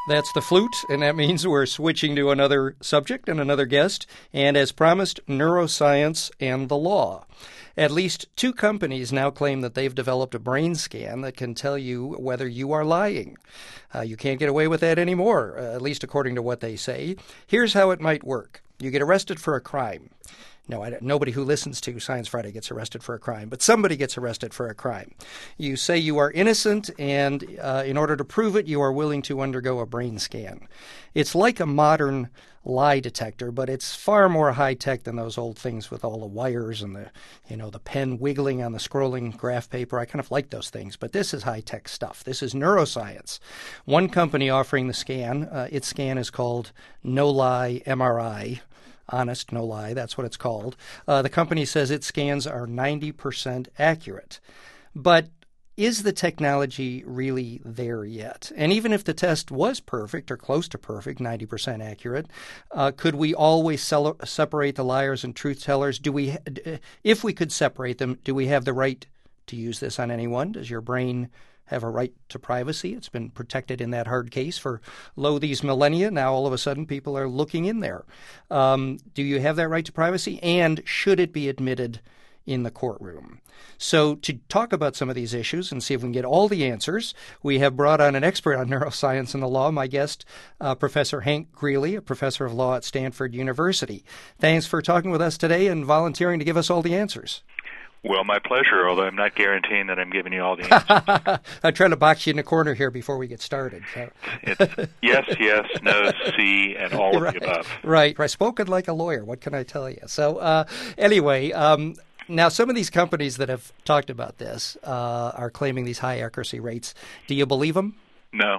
That's the flute, and that means we're switching to another subject and another guest, and as promised, neuroscience and the law. At least 2 companies now claim that they've developed a brain scan that can tell you whether you are lying. You can't get away with that anymore, at least according to what they say. Here's how it might work. You get arrested for a crime. No, nobody who listens to Science Friday gets arrested for a crime, but somebody gets arrested for a crime. You say you are innocent, and in order to prove it, you are willing to undergo a brain scan. It's like a modern lie detector, but it's far more high-tech than those old things with all the wires and the pen wiggling on the scrolling graph paper. I kind of like those things, but this is high-tech stuff. This is neuroscience. One company offering the scan, its scan is called No Lie MRI. Honest, no lie, that's what it's called. The company says its scans are 90% accurate. But is the technology really there yet? And even if the test was perfect or close to perfect, 90% accurate, could we always separate the liars and truth tellers? If we could separate them, do we have the right to use this on anyone? Does your brain have a right to privacy? It's been protected in that hard case for these millennia. Now, all of a sudden, people are looking in there. Do you have that right to privacy? And should it be admitted in the courtroom? So to talk about some of these issues and see if we can get all the answers, we have brought on an expert on neuroscience and the law, my guest, Professor Hank Greeley, a professor of law at Stanford University. Thanks for talking with us today and volunteering to give us all the answers. Well, my pleasure, although I'm not guaranteeing that I'm giving you all the answers. I'm trying to box you in the corner here before we get started. So. It's yes, no, see, and all of the above. Right. Spoken like a lawyer. What can I tell you? So anyway, now some of these companies that have talked about this are claiming these high accuracy rates. Do you believe them? No.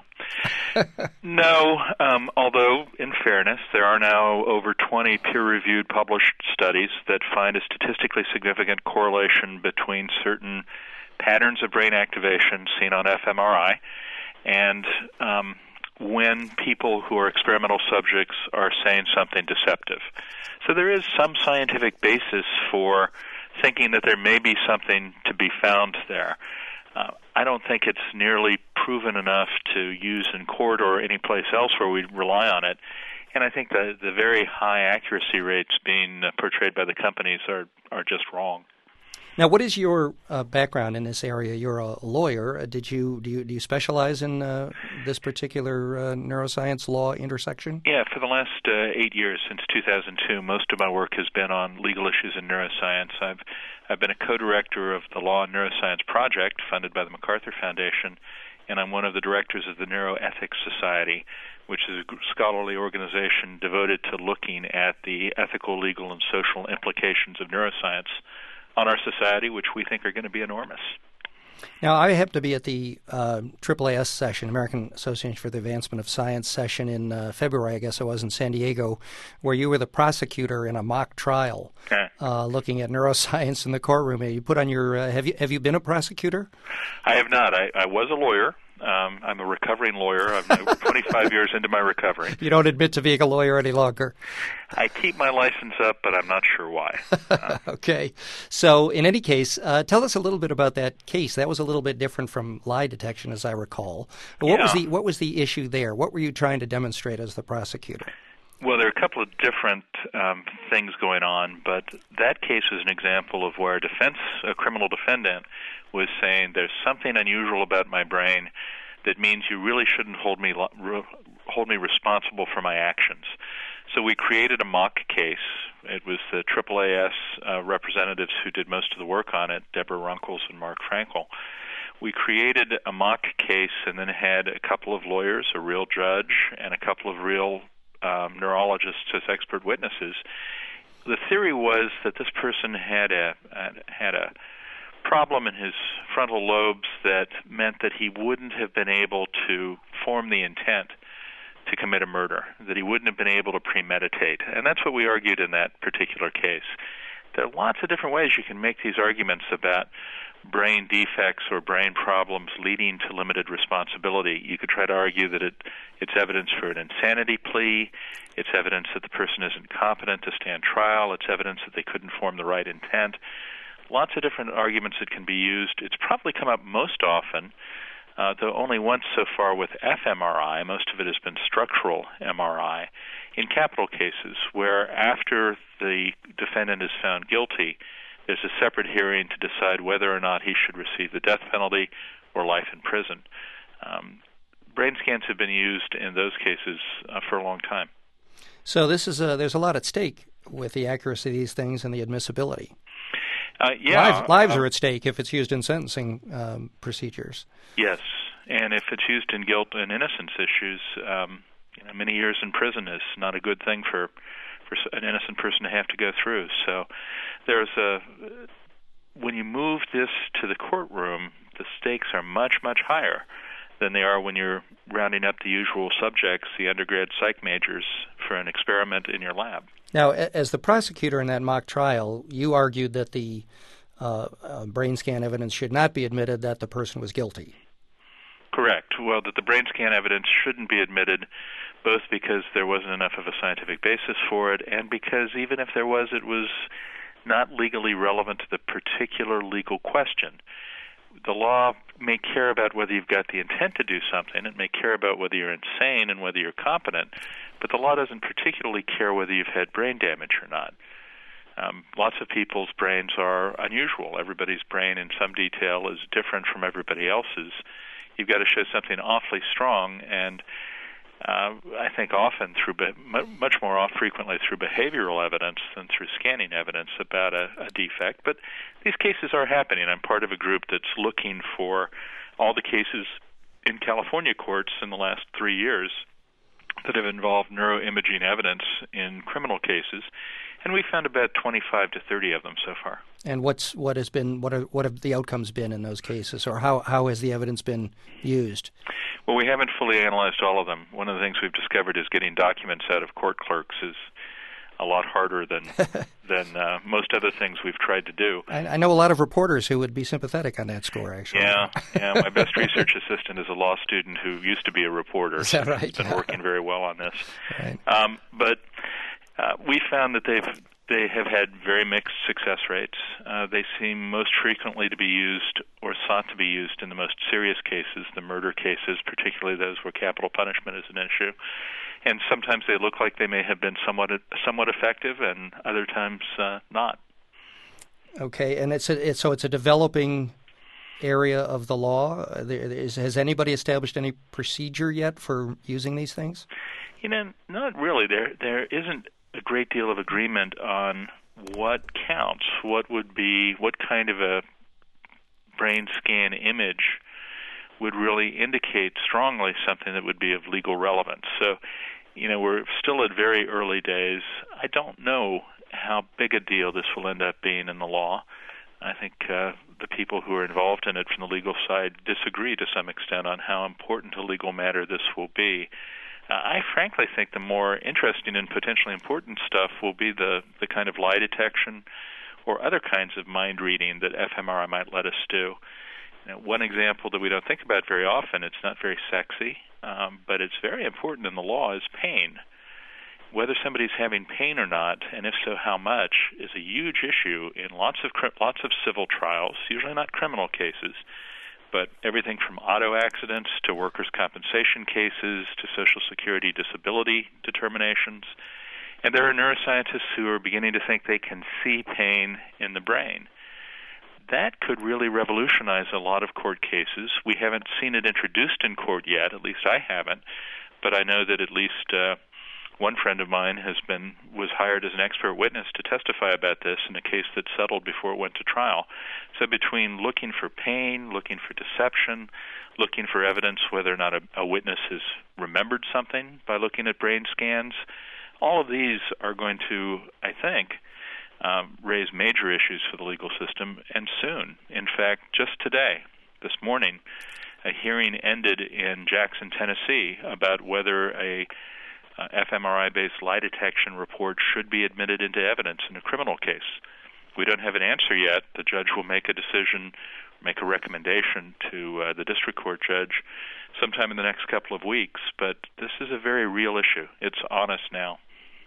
No, although, in fairness, there are now over 20 peer-reviewed published studies that find a statistically significant correlation between certain patterns of brain activation seen on fMRI and when people who are experimental subjects are saying something deceptive. So there is some scientific basis for thinking that there may be something to be found there. I don't think it's nearly proven enough to use in court or any place else where we rely on it. And I think the very high accuracy rates being portrayed by the companies are just wrong. Now, what is your background in this area? You're a lawyer. Do you specialize in this particular neuroscience law intersection? Yeah, for the last 8 years, since 2002, most of my work has been on legal issues in neuroscience. I've been a co-director of the Law and Neuroscience Project, funded by the MacArthur Foundation, and I'm one of the directors of the Neuroethics Society, which is a scholarly organization devoted to looking at the ethical, legal, and social implications of neuroscience on our society, which we think are going to be enormous. Now, I happen to be at the AAAS session, American Association for the Advancement of Science session in February, I guess it was, in San Diego, where you were the prosecutor in a mock trial looking at neuroscience in the courtroom. You put on your have you been a prosecutor? I have not. I was a lawyer. I'm a recovering lawyer. I'm 25 years into my recovery. You don't admit to being a lawyer any longer. I keep my license up, but I'm not sure why. Okay. So in any case, tell us a little bit about that case. That was a little bit different from lie detection, as I recall. What was the issue there? What were you trying to demonstrate as the prosecutor? Well, there are a couple of different things going on, but that case is an example of where a criminal defendant was saying there's something unusual about my brain that means you really shouldn't hold me responsible for my actions. So we created a mock case. It was the AAAS representatives who did most of the work on it, Deborah Runkles and Mark Frankel. We created a mock case and then had a couple of lawyers, a real judge, and a couple of real neurologists as expert witnesses. The theory was that this person had a problem in his frontal lobes that meant that he wouldn't have been able to form the intent to commit a murder, that he wouldn't have been able to premeditate. And that's what we argued in that particular case. There are lots of different ways you can make these arguments about brain defects or brain problems leading to limited responsibility. You could try to argue that it's evidence for an insanity plea, it's evidence that the person isn't competent to stand trial, it's evidence that they couldn't form the right intent. Lots of different arguments that can be used. It's probably come up most often though only once so far with fMRI. Most of it has been structural MRI in capital cases where after the defendant is found guilty, there's a separate hearing to decide whether or not he should receive the death penalty or life in prison. Brain scans have been used in those cases for a long time. So there's a lot at stake with the accuracy of these things and the admissibility. Lives are at stake if it's used in sentencing procedures. Yes, and if it's used in guilt and innocence issues, many years in prison is not a good thing for an innocent person to have to go through. So when you move this to the courtroom, the stakes are much, much higher than they are when you're rounding up the usual subjects, the undergrad psych majors, for an experiment in your lab. Now, as the prosecutor in that mock trial, you argued that the brain scan evidence should not be admitted, that the person was guilty. Correct. Well, that the brain scan evidence shouldn't be admitted, both because there wasn't enough of a scientific basis for it, and because even if there was, it was not legally relevant to the particular legal question. The law may care about whether you've got the intent to do something. It may care about whether you're insane and whether you're competent, but the law doesn't particularly care whether you've had brain damage or not. Lots of people's brains are unusual. Everybody's brain in some detail is different from everybody else's. You've got to show something awfully strong, and I think often much more frequently through behavioral evidence than through scanning evidence about a defect. But these cases are happening. I'm part of a group that's looking for all the cases in California courts in the last 3 years that have involved neuroimaging evidence in criminal cases, and we found about 25 to 30 of them so far. And what have the outcomes been in those cases, or how has the evidence been used? Well, we haven't fully analyzed all of them. One of the things we've discovered is getting documents out of court clerks is a lot harder than most other things we've tried to do. I know a lot of reporters who would be sympathetic on that score, actually. Yeah. My best research assistant is a law student who used to be a reporter. Is that right? He's been working very well on this. Right. But we found that they have had very mixed success rates. They seem most frequently to be used or sought to be used in the most serious cases, the murder cases, particularly those where capital punishment is an issue. And sometimes they look like they may have been somewhat effective, and other times not. Okay, and it's a developing area of the law. Has anybody established any procedure yet for using these things? Not really. There isn't a great deal of agreement on what counts, what kind of a brain scan image would really indicate strongly something that would be of legal relevance. So, we're still at very early days. I don't know how big a deal this will end up being in the law. I think the people who are involved in it from the legal side disagree to some extent on how important a legal matter this will be. I frankly think the more interesting and potentially important stuff will be the kind of lie detection or other kinds of mind reading that fMRI might let us do. One example that we don't think about very often, it's not very sexy, but it's very important in the law, is pain. Whether somebody's having pain or not, and if so, how much, is a huge issue in lots of civil trials, usually not criminal cases, but everything from auto accidents to workers' compensation cases to Social Security disability determinations. And there are neuroscientists who are beginning to think they can see pain in the brain. That could really revolutionize a lot of court cases. We haven't seen it introduced in court yet, at least I haven't, but I know that at least one friend of mine was hired as an expert witness to testify about this in a case that settled before it went to trial. So between looking for pain, looking for deception, looking for evidence whether or not a witness has remembered something by looking at brain scans, all of these are going to, I think, raise major issues for the legal system, and soon. In fact, just today, this morning, a hearing ended in Jackson, Tennessee, about whether a fMRI-based lie detection report should be admitted into evidence in a criminal case. We don't have an answer yet. The judge will make a decision, make a recommendation to the district court judge sometime in the next couple of weeks, but this is a very real issue. It's on us now.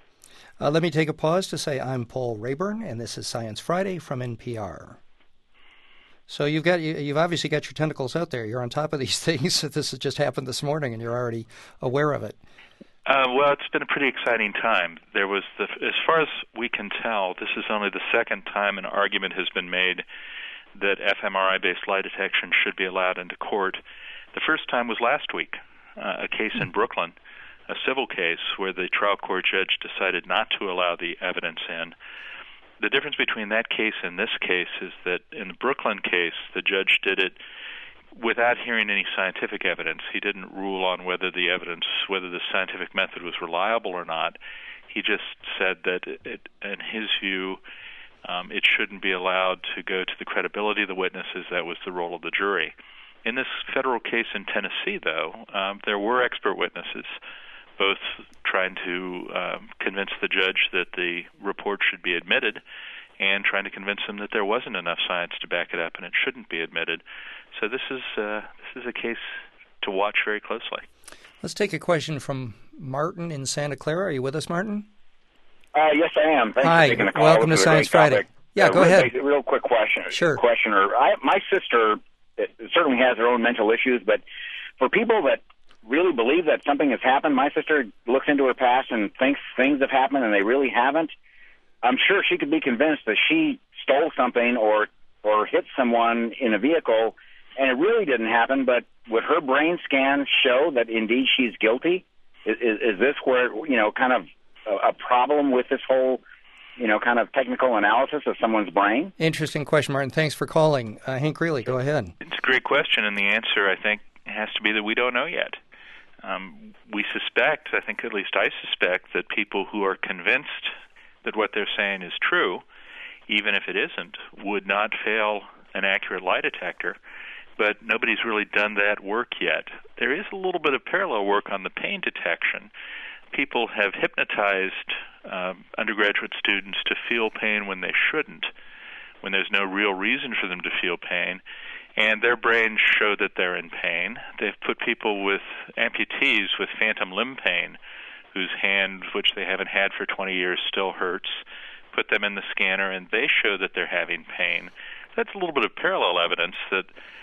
Let me take a pause to say I'm Paul Rayburn, and this is Science Friday from NPR. So you've obviously got your tentacles out there. You're on top of these things. This has just happened this morning, and you're already aware of it. Well, it's been a pretty exciting time. As far as we can tell, this is only the second time an argument has been made that fMRI-based lie detection should be allowed into court. The first time was last week, a case in Brooklyn, a civil case where the trial court judge decided not to allow the evidence in. The difference between that case and this case is that in the Brooklyn case, the judge did it without hearing any scientific evidence. He didn't rule on whether the scientific method was reliable or not. He just said that in his view, it shouldn't be allowed to go to the credibility of the witnesses. That was the role of the jury. In this federal case in Tennessee, though, there were expert witnesses, both trying to convince the judge that the report should be admitted and trying to convince him that there wasn't enough science to back it up and it shouldn't be admitted. So this is a case to watch very closely. Let's take a question from Martin in Santa Clara. Are you with us, Martin? Yes, I am. Thanks Hi. for taking the call. Welcome to Science Friday. Yeah, go ahead. Real quick question. Sure. My sister certainly has her own mental issues, but for people that really believe that something has happened, my sister looks into her past and thinks things have happened and they really haven't. I'm sure she could be convinced that she stole something or hit someone in a vehicle and it really didn't happen, but would her brain scan show that indeed she's guilty? Is this where, kind of a problem with this whole, kind of technical analysis of someone's brain? Interesting question, Martin. Thanks for calling. Hank Greeley, go ahead. It's a great question, and the answer, I think, has to be that we don't know yet. We suspect, I think at least I suspect, that people who are convinced that what they're saying is true, even if it isn't, would not fail an accurate lie detector. But nobody's really done that work yet. There is a little bit of parallel work on the pain detection. People have hypnotized undergraduate students to feel pain when they shouldn't, when there's no real reason for them to feel pain, and their brains show that they're in pain. They've put people with amputees with phantom limb pain, whose hand, which they haven't had for 20 years, still hurts, put them in the scanner, and they show that they're having pain. That's a little bit of parallel evidence that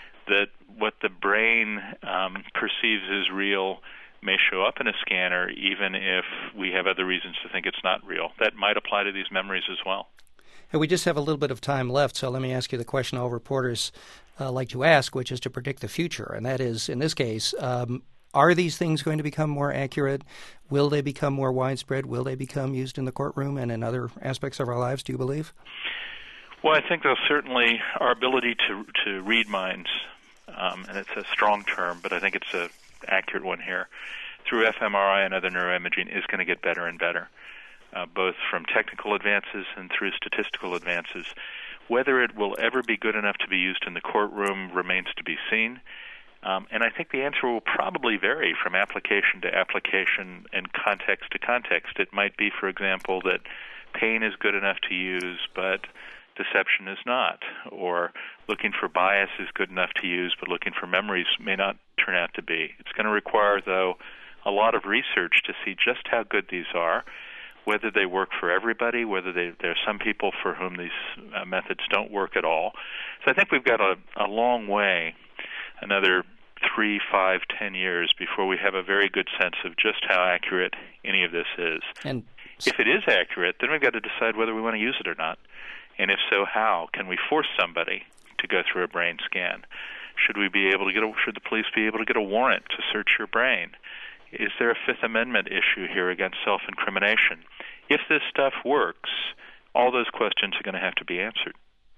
what the brain perceives as real may show up in a scanner, even if we have other reasons to think it's not real. That might apply to these memories as well. And we just have a little bit of time left, so let me ask you the question all reporters like to ask, which is to predict the future. And that is, in this case, are these things going to become more accurate? Will they become more widespread? Will they become used in the courtroom and in other aspects of our lives, do you believe? Well, I think there's certainly our ability to read minds, and it's a strong term, but I think it's an accurate one here, through fMRI and other neuroimaging is going to get better and better, both from technical advances and through statistical advances. Whether it will ever be good enough to be used in the courtroom remains to be seen. And I think the answer will probably vary from application to application and context to context. It might be, for example, that pain is good enough to use, but deception is not. Or looking for bias is good enough to use, but looking for memories may not turn out to be. It's going to require, though, a lot of research to see just how good these are, whether they work for everybody, whether there are some people for whom these methods don't work at all. So I think we've got a long way, another 3, 5, 10 years before we have a very good sense of just how accurate any of this is. And if it is accurate, then we've got to decide whether we want to use it or not. And if so, how? Can we force somebody to go through a brain scan? Should the police be able to get a warrant to search your brain? Is there a Fifth Amendment issue here against self-incrimination? If this stuff works, all those questions are going to have to be answered.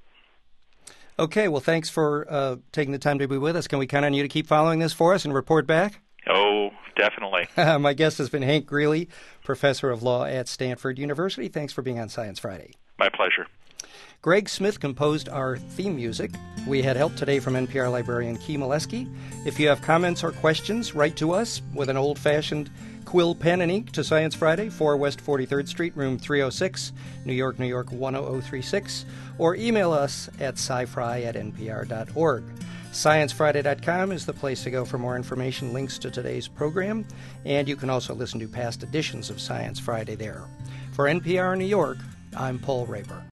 Okay, well, thanks for taking the time to be with us. Can we count on you to keep following this for us and report back? Oh, definitely. My guest has been Hank Greeley, professor of law at Stanford University. Thanks for being on Science Friday. My pleasure. Greg Smith composed our theme music. We had help today from NPR librarian Key Molesky. If you have comments or questions, write to us with an old-fashioned quill pen and ink to Science Friday, 4 West 43rd Street, room 306, New York, 10036, or email us at scifri@npr.org. ScienceFriday.com is the place to go for more information, links to today's program, and you can also listen to past editions of Science Friday there. For NPR New York, I'm Paul Raper.